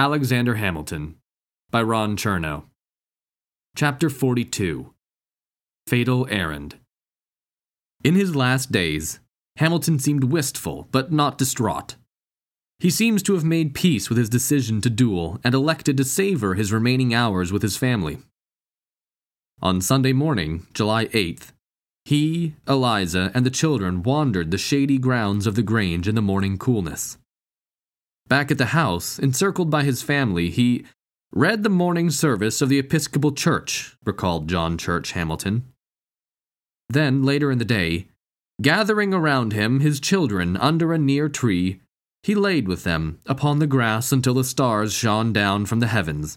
Alexander Hamilton by Ron Chernow. Chapter 42. Fatal Errand. In his last days, Hamilton seemed wistful but not distraught. He seems to have made peace with his decision to duel and elected to savor his remaining hours with his family. On Sunday morning, July 8th, he, Eliza, and the children wandered the shady grounds of the Grange in the morning coolness. Back at the house, encircled by his family, he read the morning service of the Episcopal Church, recalled John Church Hamilton. Then, later in the day, gathering around him his children under a near tree, he laid with them upon the grass until the stars shone down from the heavens.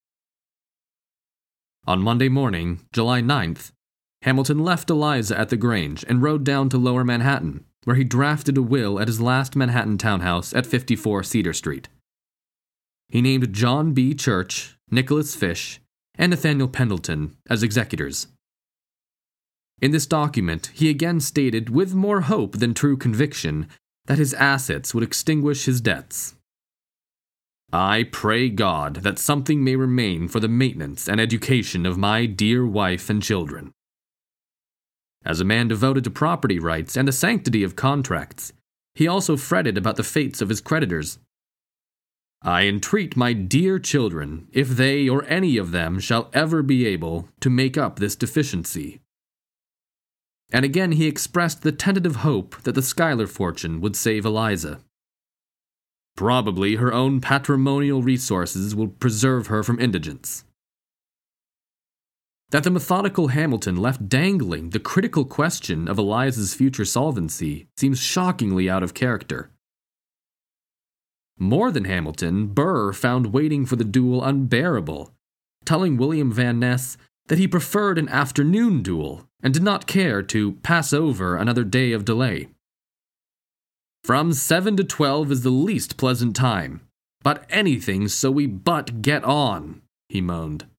On Monday morning, July 9th, Hamilton left Eliza at the Grange and rode down to Lower Manhattan, where he drafted a will at his last Manhattan townhouse at 54 Cedar Street. He named John B. Church, Nicholas Fish, and Nathaniel Pendleton as executors. In this document, he again stated, with more hope than true conviction, that his assets would extinguish his debts. I pray God that something may remain for the maintenance and education of my dear wife and children. As a man devoted to property rights and the sanctity of contracts, he also fretted about the fates of his creditors. I entreat my dear children, if they or any of them shall ever be able to make up this deficiency. And again he expressed the tentative hope that the Schuyler fortune would save Eliza. Probably her own patrimonial resources will preserve her from indigence. That the methodical Hamilton left dangling the critical question of Eliza's future solvency seems shockingly out of character. More than Hamilton, Burr found waiting for the duel unbearable, telling William Van Ness that he preferred an afternoon duel and did not care to pass over another day of delay. From 7 to 12 is the least pleasant time, but anything so we but get on, he moaned.